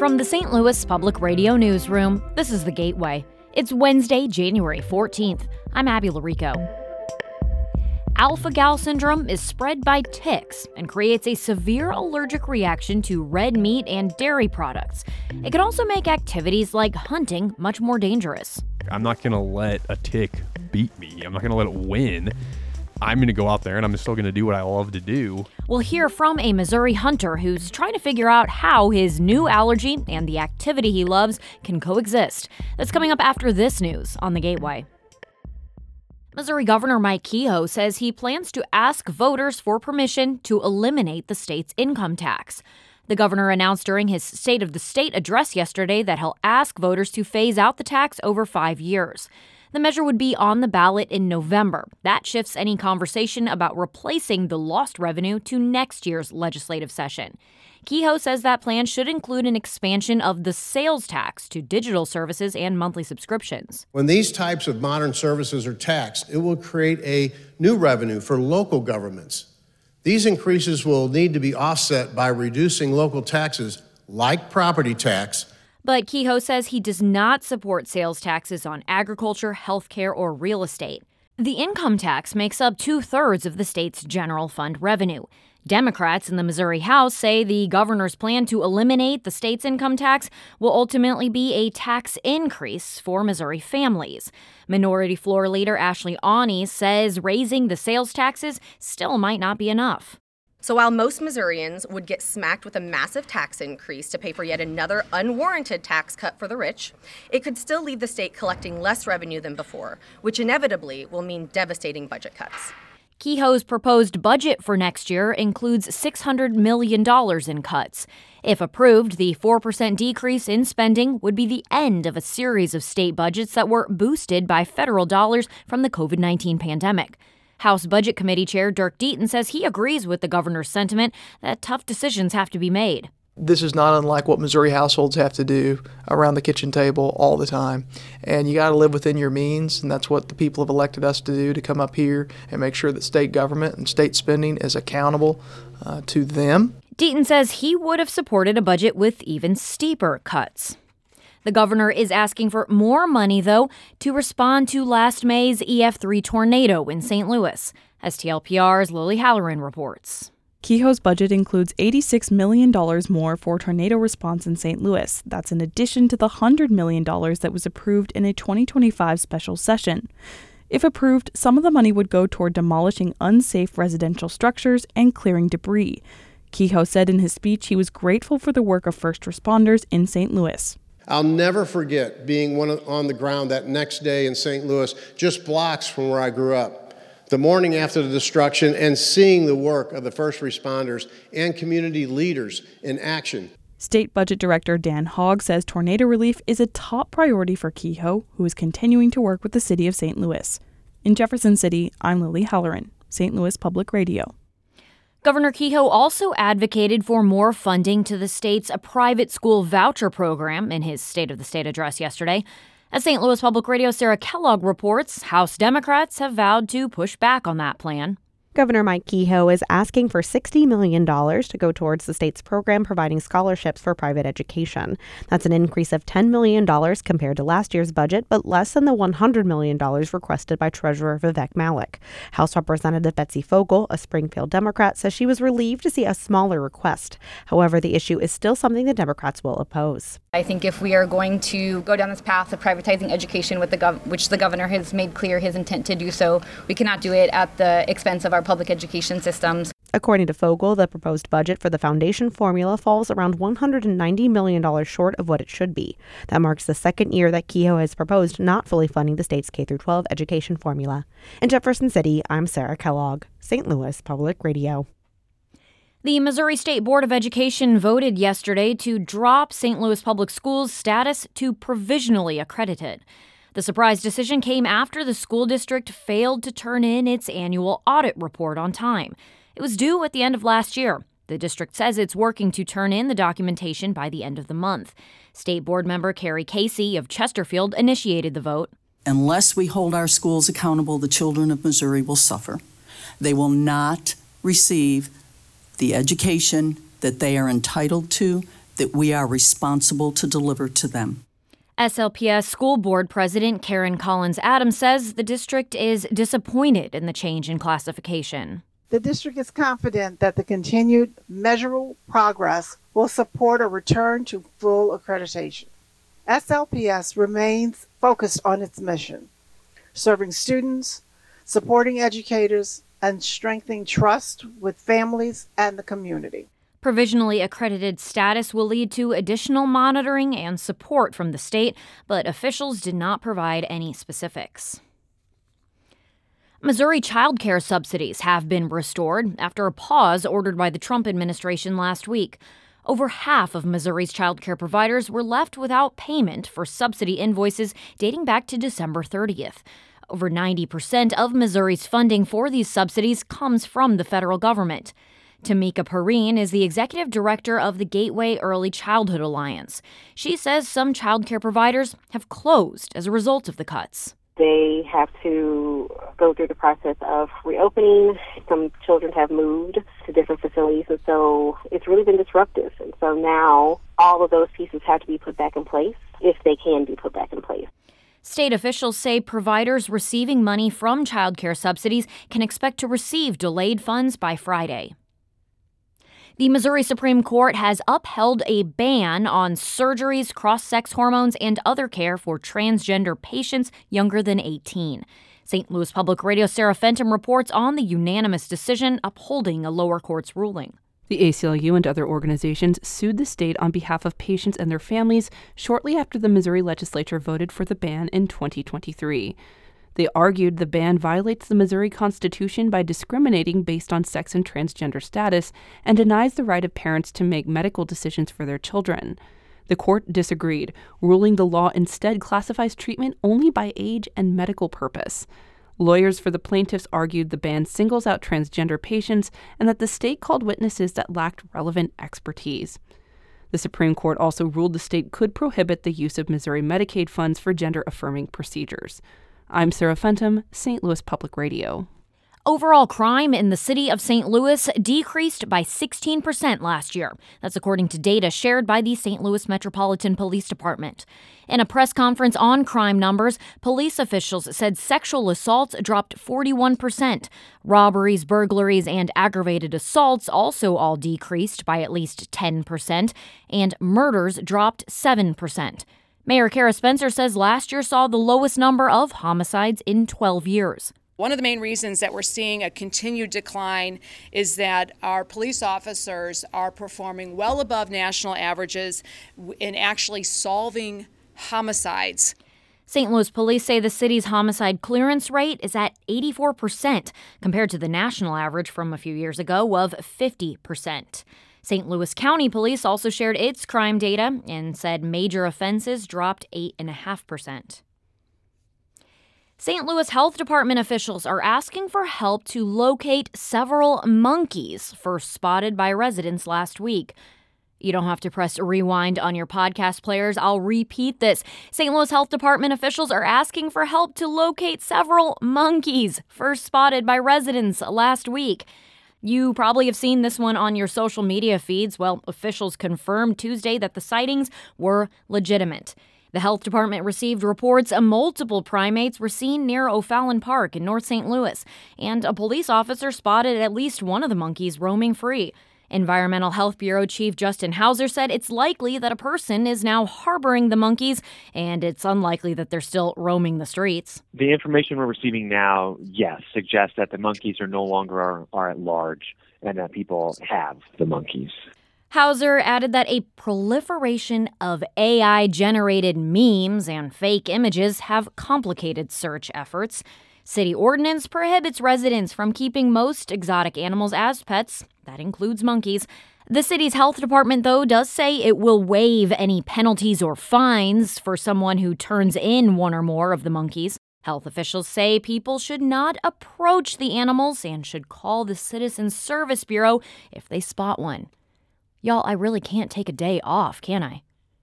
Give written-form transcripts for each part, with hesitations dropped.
From the St. Louis Public Radio Newsroom, this is The Gateway. It's Wednesday, January 14th. I'm Abby Larico. Alpha-gal syndrome is spread by ticks and creates a severe allergic reaction to red meat and dairy products. It can also make activities like hunting much more dangerous. I'm not going to let a tick beat me. I'm not going to let it win. I'm going to go out there and I'm still going to do what I love to do. We'll hear from a Missouri hunter who's trying to figure out how his new allergy and the activity he loves can coexist. That's coming up after this news on The Gateway. Missouri Governor Mike Kehoe says he plans to ask voters for permission to eliminate the state's income tax. The governor announced during his State of the State address yesterday that he'll ask voters to phase out the tax over 5 years. The measure would be on the ballot in November. That shifts any conversation about replacing the lost revenue to next year's legislative session. Kehoe says that plan should include an expansion of the sales tax to digital services and monthly subscriptions. When these types of modern services are taxed, it will create a new revenue for local governments. These increases will need to be offset by reducing local taxes like property tax. But Kehoe says he does not support sales taxes on agriculture, healthcare, or real estate. The income tax makes up 2/3 of the state's general fund revenue. Democrats in the Missouri House say the governor's plan to eliminate the state's income tax will ultimately be a tax increase for Missouri families. Minority Floor Leader Ashley Awney says raising the sales taxes still might not be enough. So while most Missourians would get smacked with a massive tax increase to pay for yet another unwarranted tax cut for the rich, it could still leave the state collecting less revenue than before, which inevitably will mean devastating budget cuts. Kehoe's proposed budget for next year includes $600 million in cuts. If approved, the 4% decrease in spending would be the end of a series of state budgets that were boosted by federal dollars from the COVID-19 pandemic. House Budget Committee Chair Dirk Deaton says he agrees with the governor's sentiment that tough decisions have to be made. This is not unlike what Missouri households have to do around the kitchen table all the time. And you got to live within your means, and that's what the people have elected us to do, to come up here and make sure that state government and state spending is accountable to them. Deaton says he would have supported a budget with even steeper cuts. The governor is asking for more money, though, to respond to last May's EF3 tornado in St. Louis. STLPR's Lily Halloran reports. Kehoe's budget includes $86 million more for tornado response in St. Louis. That's in addition to the $100 million that was approved in a 2025 special session. If approved, some of the money would go toward demolishing unsafe residential structures and clearing debris. Kehoe said in his speech he was grateful for the work of first responders in St. Louis. I'll never forget being on the ground that next day in St. Louis, just blocks from where I grew up, the morning after the destruction, and seeing the work of the first responders and community leaders in action. State Budget Director Dan Hogg says tornado relief is a top priority for Kehoe, who is continuing to work with the city of St. Louis. In Jefferson City, I'm Lily Halloran, St. Louis Public Radio. Governor Kehoe also advocated for more funding to the state's private school voucher program in his State of the State address yesterday. As St. Louis Public Radio's Sarah Kellogg reports, House Democrats have vowed to push back on that plan. Governor Mike Kehoe is asking for $60 million to go towards the state's program providing scholarships for private education. That's an increase of $10 million compared to last year's budget, but less than the $100 million requested by Treasurer Vivek Malik. House Representative Betsy Fogel, a Springfield Democrat, says she was relieved to see a smaller request. However, the issue is still something the Democrats will oppose. I think if we are going to go down this path of privatizing education, which the governor has made clear his intent to do so, we cannot do it at the expense of our public education systems. According to Fogel, the proposed budget for the foundation formula falls around $190 million short of what it should be. That marks the second year that Kehoe has proposed not fully funding the state's K-12 education formula. In Jefferson City, I'm Sarah Kellogg, St. Louis Public Radio. The Missouri State Board of Education voted yesterday to drop St. Louis Public Schools' status to provisionally accredited. The surprise decision came after the school district failed to turn in its annual audit report on time. It was due at the end of last year. The district says it's working to turn in the documentation by the end of the month. State Board member Carrie Casey of Chesterfield initiated the vote. Unless we hold our schools accountable, the children of Missouri will suffer. They will not receive the education that they are entitled to. that we are responsible to deliver to them. SLPS School Board President Karen Collins Adams says the district is disappointed in the change in classification. The district is confident that the continued measurable progress will support a return to full accreditation. SLPS remains focused on its mission, serving students, supporting educators, and strengthening trust with families and the community. Provisionally accredited status will lead to additional monitoring and support from the state, but officials did not provide any specifics. Missouri child care subsidies have been restored after a pause ordered by the Trump administration last week. Over half of Missouri's child care providers were left without payment for subsidy invoices dating back to December 30th. Over 90% of Missouri's funding for these subsidies comes from the federal government. Tamika Perrine is the executive director of the Gateway Early Childhood Alliance. She says some child care providers have closed as a result of the cuts. They have to go through the process of reopening. Some children have moved to different facilities, and so it's really been disruptive. And so now all of those pieces have to be put back in place, if they can be put back in place. State officials say providers receiving money from child care subsidies can expect to receive delayed funds by Friday. The Missouri Supreme Court has upheld a ban on surgeries, cross-sex hormones, and other care for transgender patients younger than 18. St. Louis Public Radio Sarah Fenton reports on the unanimous decision upholding a lower court's ruling. The ACLU and other organizations sued the state on behalf of patients and their families shortly after the Missouri legislature voted for the ban in 2023. They argued the ban violates the Missouri Constitution by discriminating based on sex and transgender status and denies the right of parents to make medical decisions for their children. The court disagreed, ruling the law instead classifies treatment only by age and medical purpose. Lawyers for the plaintiffs argued the ban singles out transgender patients and that the state called witnesses that lacked relevant expertise. The Supreme Court also ruled the state could prohibit the use of Missouri Medicaid funds for gender-affirming procedures. I'm Sarah Fenton, St. Louis Public Radio. Overall crime in the city of St. Louis decreased by 16% last year. That's according to data shared by the St. Louis Metropolitan Police Department. In a press conference on crime numbers, police officials said sexual assaults dropped 41%. Robberies, burglaries, and aggravated assaults also all decreased by at least 10%, and murders dropped 7%. Mayor Kara Spencer says last year saw the lowest number of homicides in 12 years. One of the main reasons that we're seeing a continued decline is that our police officers are performing well above national averages in actually solving homicides. St. Louis police say the city's homicide clearance rate is at 84%, compared to the national average from a few years ago of 50%. St. Louis County Police also shared its crime data and said major offenses dropped 8.5%. St. Louis Health Department officials are asking for help to locate several monkeys first spotted by residents last week. You don't have to press rewind on your podcast players. I'll repeat this. St. Louis Health Department officials are asking for help to locate several monkeys first spotted by residents last week. You probably have seen this one on your social media feeds. Well, officials confirmed Tuesday that the sightings were legitimate. The health department received reports multiple primates were seen near O'Fallon Park in North St. Louis, and a police officer spotted at least one of the monkeys roaming free. Environmental Health Bureau Chief Justin Hauser said it's likely that a person is now harboring the monkeys, and it's unlikely that they're still roaming the streets. The information we're receiving now, yes, suggests that the monkeys are no longer are at large and that people have the monkeys. Hauser added that a proliferation of AI-generated memes and fake images have complicated search efforts. City ordinance prohibits residents from keeping most exotic animals as pets. That includes monkeys. The city's health department, though, does say it will waive any penalties or fines for someone who turns in one or more of the monkeys. Health officials say people should not approach the animals and should call the Citizen Service Bureau if they spot one. Y'all, I really can't take a day off, can I?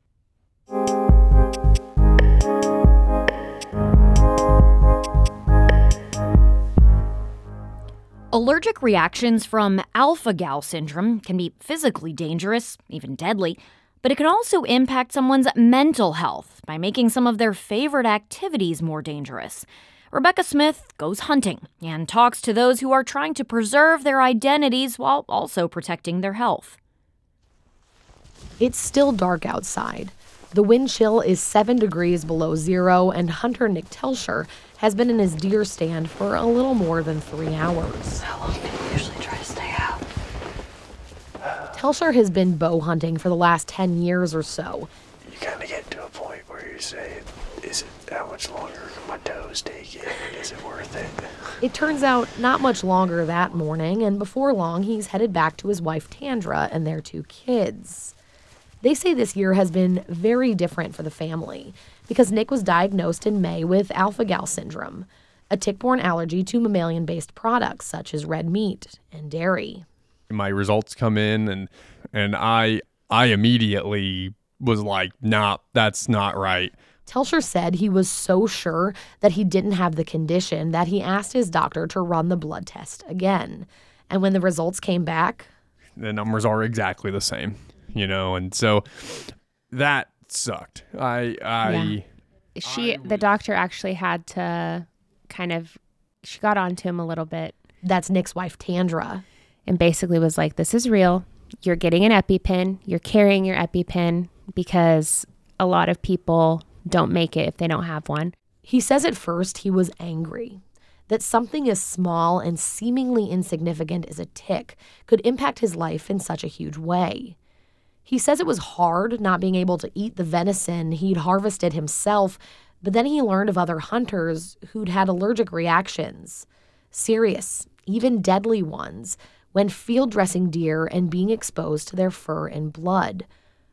Allergic reactions from alpha-gal syndrome can be physically dangerous, even deadly. But it can also impact someone's mental health by making some of their favorite activities more dangerous. Rebecca Smith goes hunting and talks to those who are trying to preserve their identities while also protecting their health. It's still dark outside. The wind chill is 7 degrees below zero, and hunter Nick Telscher has been in his deer stand for a little more than 3 hours. How long do you usually try to stay out? Telscher has been bow hunting for the last 10 years or so. You kind of get to a point where you say, is it how much longer can my toes take it? Is it worth it? It turns out not much longer that morning, and before long, he's headed back to his wife Tandra and their 2 kids. They say this year has been very different for the family because Nick was diagnosed in May with alpha-gal syndrome, a tick-borne allergy to mammalian-based products such as red meat and dairy. My results come in, and I immediately was like, nah, that's not right. Telscher said he was so sure that he didn't have the condition that he asked his doctor to run the blood test again. And when the results came back, the numbers are exactly the same. And so that sucked. The doctor actually had to she got onto him a little bit. That's Nick's wife, Tandra. And basically was like, this is real. You're getting an EpiPen. You're carrying your EpiPen because a lot of people don't make it if they don't have one. He says at first he was angry that something as small and seemingly insignificant as a tick could impact his life in such a huge way. He says it was hard not being able to eat the venison he'd harvested himself, but then he learned of other hunters who'd had allergic reactions, serious, even deadly ones, when field dressing deer and being exposed to their fur and blood.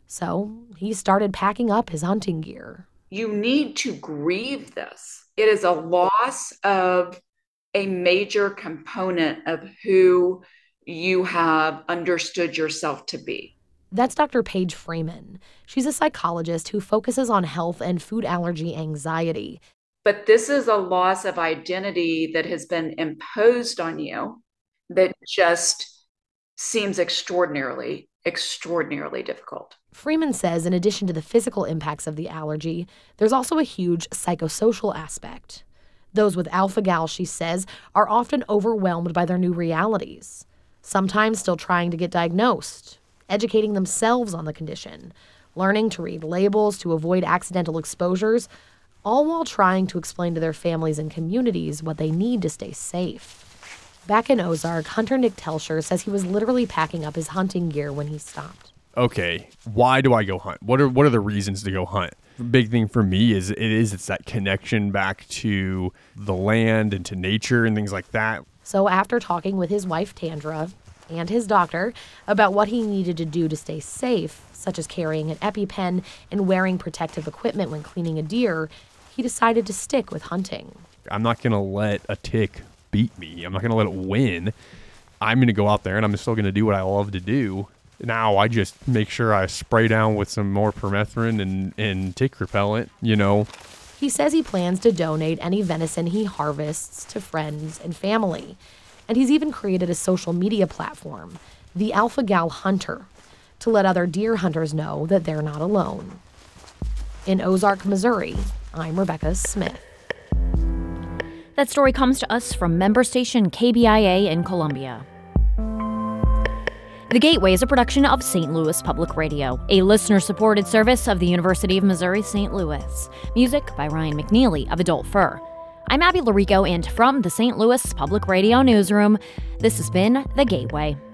So he started packing up his hunting gear. You need to grieve this. It is a loss of a major component of who you have understood yourself to be. That's Dr. Paige Freeman. She's a psychologist who focuses on health and food allergy anxiety. But this is a loss of identity that has been imposed on you that just seems extraordinarily difficult. Freeman says in addition to the physical impacts of the allergy, there's also a huge psychosocial aspect. Those with alpha-gal, she says, are often overwhelmed by their new realities, sometimes still trying to get diagnosed, educating themselves on the condition, learning to read labels to avoid accidental exposures, all while trying to explain to their families and communities what they need to stay safe. Back in Ozark, hunter Nick Telscher says he was literally packing up his hunting gear when he stopped. Okay, why do I go hunt? What are the reasons to go hunt? The big thing for me is it's that connection back to the land and to nature and things like that. So after talking with his wife Tandra and his doctor about what he needed to do to stay safe, such as carrying an EpiPen and wearing protective equipment when cleaning a deer, he decided to stick with hunting. I'm not going to let a tick beat me. I'm not going to let it win. I'm going to go out there and I'm still going to do what I love to do. Now I just make sure I spray down with some more permethrin and tick repellent, He says he plans to donate any venison he harvests to friends and family. And he's even created a social media platform, the Alpha-Gal Hunter, to let other deer hunters know that they're not alone. In Ozark, Missouri, I'm Rebecca Smith. That story comes to us from member station KBIA in Columbia. The Gateway is a production of St. Louis Public Radio, a listener-supported service of the University of Missouri St. Louis. Music by Ryan McNeely of Adult Fur. I'm Abby Larico, and from the St. Louis Public Radio Newsroom, this has been The Gateway.